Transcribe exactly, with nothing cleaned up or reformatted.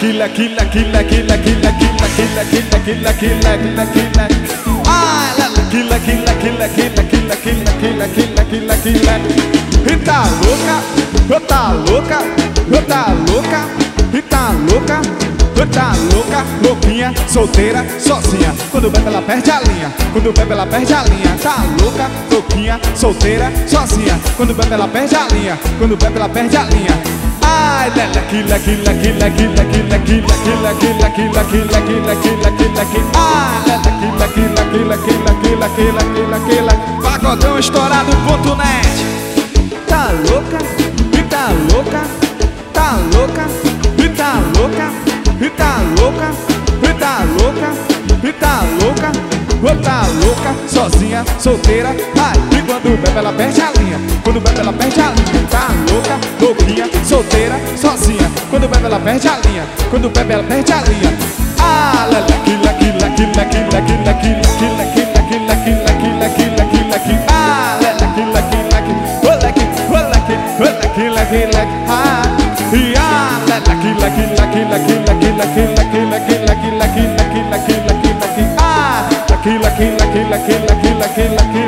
leque, leque, leque, leque, leque, leque, leque, leque, leque, leque, leque, leque. Ah, leque, leque, leque, leque, leque, leque, leque, leque, leque, leque, leque. E tá louca, eu tá louca, eu tá louca, e tá louca, eu tá louca, louquinha, solteira, sozinha. Quando bebe ela perde a linha, quando bebe ela perde a linha. Tá louca, louquinha, solteira, sozinha. Quando bebe ela perde a linha, quando bebe ela perde a linha. Ai, leque, leque, leque, leque, leque, leque, leque, leque, leque, leque, leque, leque, leque, leque. Ai, leque, leque, leque, leque, leque, leque, leque, leque, leque. Pagodão estourado ponto net. Tá louca, e tá louca, tá louca, e tá louca, e tá louca, e tá louca, e tá louca, ou tá louca, sozinha, solteira. Ai, e quando bebe ela perde a linha, quando bebe ela perde a linha. Tá louca, louquinha, solteira, sozinha. Quando bebe ela perde a linha, quando bebe ela perde a linha. Ah, leque, leque, leque, leque, leque, leque, leque, leque, leque, leque, leque, leque, leque, leque. Ah, leque, leque, leque, o leque, o leque, o leque, leque, leque. Ah, e ah, leque, leque, leque, leque, leque, leque, leque, leque, leque, leque, leque, leque, leque, leque. Ah, leque, leque, leque, leque, leque, leque, leque.